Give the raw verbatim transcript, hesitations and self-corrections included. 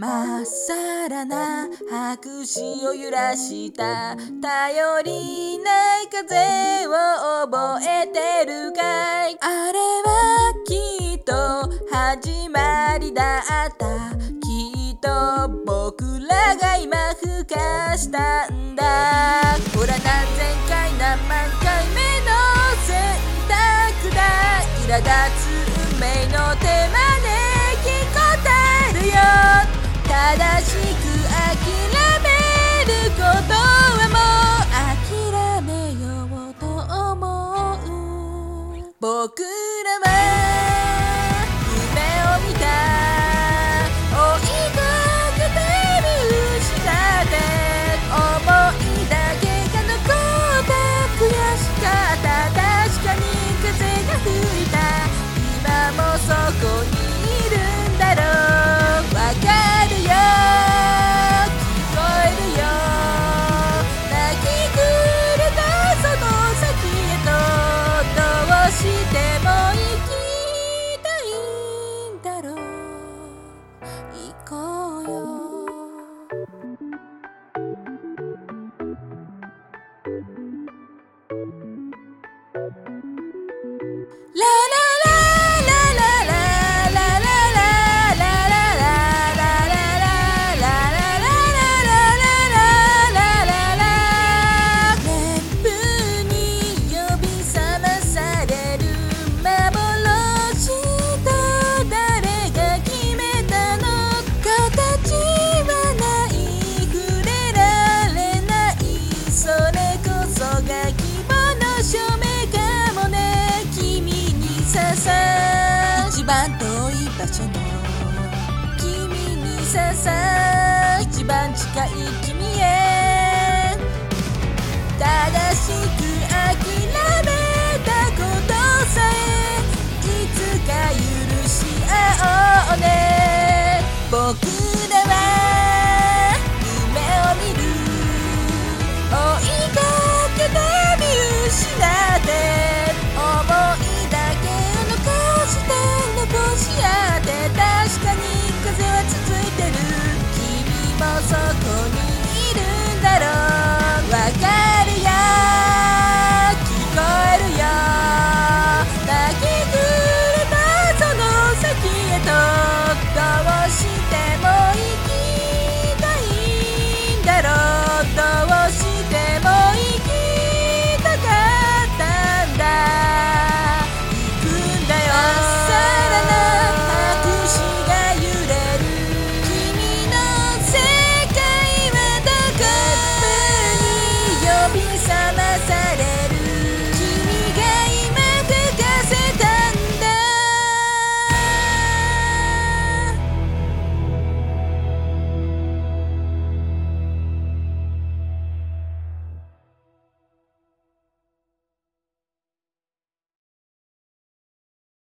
まっさらな白紙を揺らした頼りない風を覚えてるかい。あれはきっと始まりだった。きっと僕らが今孵化したんだ。ほら何千回何万回目の選択だ。苛立つ運命の手招き答えるよ。正しく諦めることはもう諦めようと思う。僕らは夢を見た。追いかけて見失って思いだけが残った悔しかった。確かに風が吹いた。今もそこにいるんだろう。わかるよ、聞こえるよ。泣き暮れたその先へとどうしても行きたいんだろう。行こうよ。ララ一番遠い場所の君にささ一番近い君へ正しく諦めたことさえいつか許し合おうね。僕らは夢を見る。追いかけて見失って思いだけ残し合って。確かに風は続いてる。君もそこにいるんだろう。わかるよ、聞こえるよ。泣き暮れたその先へとどうしても行きたいんだろう。どうしても行きたかったんだ。行くんだよ。呼び覚まされ